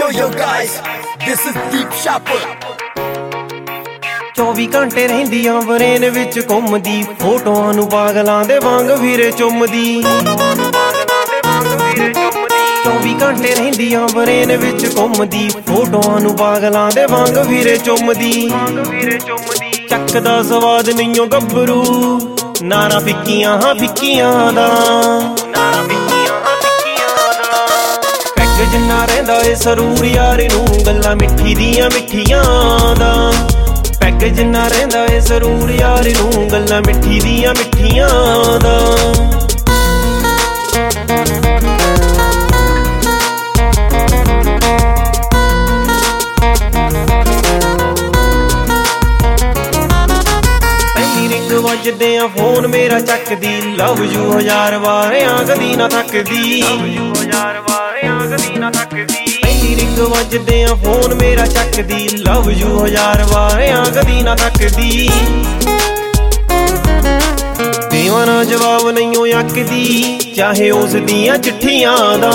yo guys, this is Deep Shopper। 24 ਘੰਟੇ ਰਹਿੰਦੀਆਂ brain ਵਿੱਚ ਘੁੰਮਦੀ, ਫੋਟੋਆਂ ਨੂੰ ਪਾਗਲਾਂ ਦੇ ਵਾਂਗ ਵੀਰੇ ਚੁੰਮਦੀ। 24 ਘੰਟੇ ਰਹਿੰਦੀਆਂ ਬਰੇਨ ਵਿੱਚ ਘੁੰਮਦੀ, ਫੋਟੋਆਂ ਨੂੰ ਪਾਗਲਾਂ ਦੇ ਵਾਂਗ ਵੀਰੇ ਚੁੰਮਦੀ। ਚੱਕਦਾ ਸਵਾਦ ਨਹੀਂਓ ਗੱਭਰੂ, ਨਾਰਾ ਫਿੱਕੀਆਂ ਹਾਂ ਫਿੱਕੀਆਂ ਦਾ। ਪੈਗ ਜਿੰਨਾ ਰਹਿੰਦਾ ਏ ਸਰੂਰ ਯਾਰ ਨੂੰ, ਗੱਲਾਂ ਮਿੱਠੀ ਦੀਆਂ ਮਿੱਠੀਆਂ ਦਾ। ਪੈਗ ਜਿੰਨਾ ਰਹਿੰਦਾ ਏ ਸਰੂਰ ਯਾਰ ਨੂੰ, ਗੱਲਾਂ ਮਿੱਠੀ ਦੀਆਂ ਮਿੱਠੀਆਂ ਦਾ। ਵੱਜਦੇ ਆ ਫੋਨ ਮੇਰਾ ਚੱਕਦੀ, ਲਵ ਯੂ 1000 ਵਾਰ ਆਂਗਦੀ ਨਾ ਥੱਕਦੀ। ਪਹਿਲੀ ਰਿੰਗ ਵੱਜਦੇ ਆ ਫੋਨ ਮੇਰਾ ਚੱਕਦੀ, ਲਵ ਯੂ 1000 ਵਾਰ ਆਂਗਦੀ ਨਾ ਥੱਕਦੀ। ਦੇਵਾਂ ਨਾ ਜਵਾਬ ਨਹੀਂਓ ਅੱਕਦੀ, ਚਾਹੇ ਉਸ ਦੀਆਂ ਚਿੱਠੀਆਂ ਦਾ।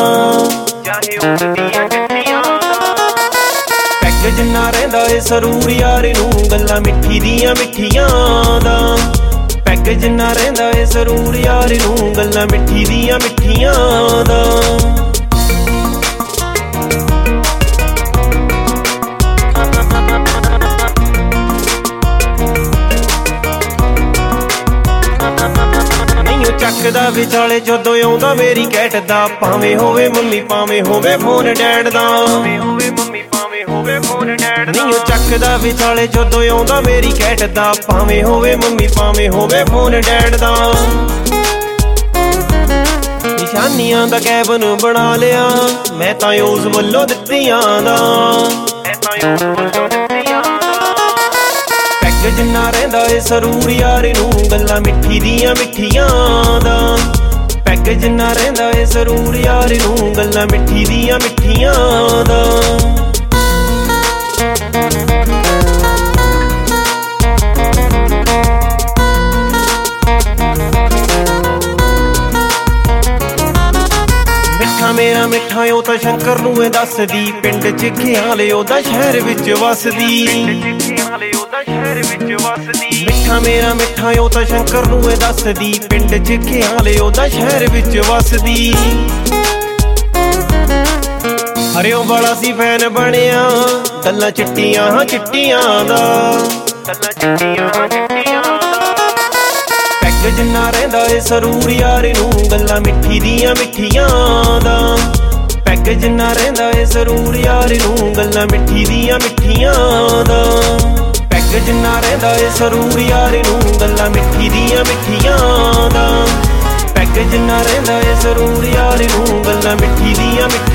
ਪੈਗ ਜਿੰਨਾ ਰਹਿੰਦਾ ਏ ਸਰੂਰ ਯਾਰ ਨੂੰ, ਗੱਲਾਂ ਮਿੱਠੀ ਦੀਆਂ ਮਿੱਠੀਆਂ ਦਾ। ਪੈਗ ਜਿੰਨਾ ਰਹਿੰਦਾ ਏ ਸਰੂਰ ਯਾਰ ਨੂੰ, ਗੱਲਾਂ ਮਿੱਠੀ ਦੀਆਂ ਮਿੱਠੀਆਂ ਦਾ। ਨਹੀਂਓ ਚੱਕਦਾ ਵਿਚਾਲੇ ਜਦੋਂ ਆਉਂਦਾ ਮੇਰੀ ਕੈਟ ਦਾ, ਭਾਵੇਂ ਹੋਵੇ ਮੰਮੀ ਭਾਵੇਂ ਹੋਵੇ ਫੋਨ ਡੈਡ ਦਾ। ਨਹੀਂਓ ਚੱਕਦਾ ਵਿਚਾਲੇ ਜਦੋਂ ਆਉਂਦਾ ਮੇਰੀ ਕੈਟ ਦਾ, ਭਾਵੇਂ ਹੋਵੇ ਮੰਮੀ ਭਾਵੇਂ ਹੋਵੇ ਫੋਨ ਡੈਡ ਦਾ। ਨਿਸ਼ਾਨੀਆਂ ਦਾ ਕੈਬਨ ਬਣਾ ਲਿਆ ਮੈਂ ਤਾਂ ਉਸ ਵੱਲੋਂ ਦਿੱਤੀਆਂ ਦਾ। ਪੈਗ ਜਿੰਨਾ ਰਹਿੰਦਾ ਏ ਸਰੂਰ ਯਾਰ ਨੂੰ, ਗੱਲਾਂ ਮਿੱਠੀ ਦੀਆਂ ਮਿੱਠੀਆਂ ਦਾ। ਪੈਗ ਜਿੰਨਾ ਰਹਿੰਦਾ ਏ ਸਰੂਰ ਯਾਰ ਨੂੰ, ਗੱਲਾਂ ਮਿੱਠੀ ਦੀਆਂ ਮਿੱਠੀਆਂ ਦਾ। ਮੇਰਾ ਮਿੱਠਾ ਉਹ ਤਾਂ ਸ਼ੰਕਰ ਨੂੰ ਏ ਦੱਸਦੀ, ਪਿੰਡ ਚ ਖਿਆਲੇ ਉਹਦਾ ਸ਼ਹਿਰ ਵਿੱਚ ਵਸਦੀ। ਮਿੱਠਾ ਮੇਰਾ ਮਿੱਠਾ ਉਹ ਤਾਂ ਸ਼ੰਕਰ ਨੂੰ ਏ ਦੱਸਦੀ, ਪਿੰਡ ਚ ਖਿਆਲੇ ਉਹਦਾ ਸ਼ਹਿਰ ਵਿੱਚ ਵਸਦੀ। ਹਰਿਓ ਵਾਲਾ ਸੀ ਫੈਨ ਬਣਿਆ, ਗੱਲਾਂ ਚਿੱਟੀਆਂ ਹਾਂ ਚਿੱਟੀਆਂ ਦਾ। ਪੈਗ ਜਿੰਨਾ ਰਹਿੰਦਾ ਏ ਸਰੂਰ ਯਾਰ ਨੂੰ, ਗੱਲਾਂ ਮਿੱਠੀ ਦੀਆਂ ਮਿੱਠੀਆਂ ਦਾ। ਪੈਗ ਜਿੰਨਾ ਰਹਿੰਦਾ ਏ ਸਰੂਰ ਯਾਰ ਨੂੰ, ਗੱਲਾਂ ਮਿੱਠੀ ਦੀਆਂ ਮਿੱਠੀਆਂ ਦਾ। ਪੈਗ ਜਿੰਨਾ ਰਹਿੰਦਾ ਏ ਸਰੂਰ ਯਾਰ ਨੂੰ, ਗੱਲਾਂ ਮਿੱਠੀ ਦੀਆਂ ਮਿੱਠੀਆਂ ਦਾ। ਪੈਗ ਜਿੰਨਾ ਰਹਿੰਦਾ ਏ ਸਰੂਰ ਯਾਰ ਨੂੰ, ਗੱਲਾਂ ਮਿੱਠੀ ਦੀਆਂ ਮਿੱਠੀਆਂ